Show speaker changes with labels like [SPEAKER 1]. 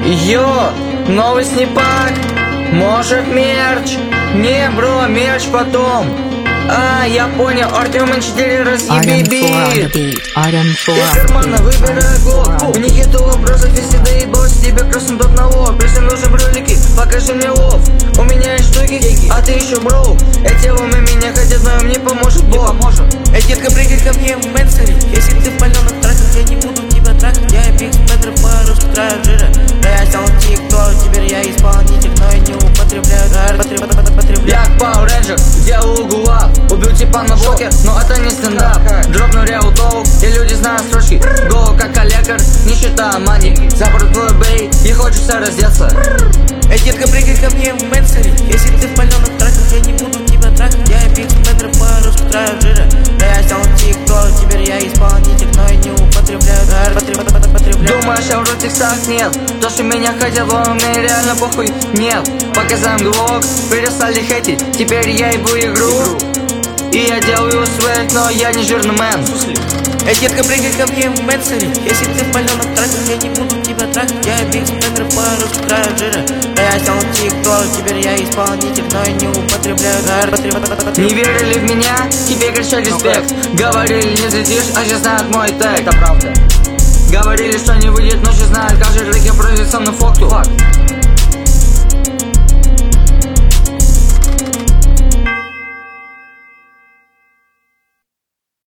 [SPEAKER 1] Йо, новый снипак, может мерч? Не, бро, мерч потом. Я понял, Артем 4 разъеби бит. Из кармана выбираю глок. Мне нету вопросов, если доебался тебе красный тот на лоб. Если нужны брюлики, покажи мне лов. У меня есть штуки, а ты еще бро. Эти ломы меня хотят, но им не поможет Бог.
[SPEAKER 2] Эй, детка, прыгай ко мне в Мэнсоне. Если ты в паленых трахах, я не буду тебя трахать. Я биг метров по-русски траю жира. Да я стал тик-ток, теперь я исполнитель, но я не употребляю.
[SPEAKER 1] Я Power Ranger, делаю угла. Убил типа на блоке, но это не стендап. Дропну реал толк, и люди знают строчки. Go как коллектор, нищета мани. Запор твой бей, и хочется раздеться.
[SPEAKER 2] Эй, детка, прыгай ко мне в Мэнсоне. Если ты в паленых трахах, я не буду тебя трахать. Я биг метров по-русски траю жира. Да я стал тик-ток, теперь я исполнитель, но я не употребляю.
[SPEAKER 1] Думаешь, я в текстах нет. То, что меня хотят, но мне реально похуй нет. Показаем глок, перестали хейтить. Теперь я ебу игру. И я делаю свет, но я не жирный мэн.
[SPEAKER 2] Эй, детка, прыгай ко мне в Мэнсоне. Если ты в паленых трахах, я не буду тебя трахать. Я биг метров по-русски траю жира. Да я стал тик-ток, теперь я исполнитель, но я не употребляю.
[SPEAKER 1] Не верили в меня, тебе кричали респект. Говорили, не взлетишь, а сейчас знают мой тег.
[SPEAKER 2] Это правда.
[SPEAKER 1] Говорили, что не выйдет, но сейчас знают, каждый трек я произвел на факту.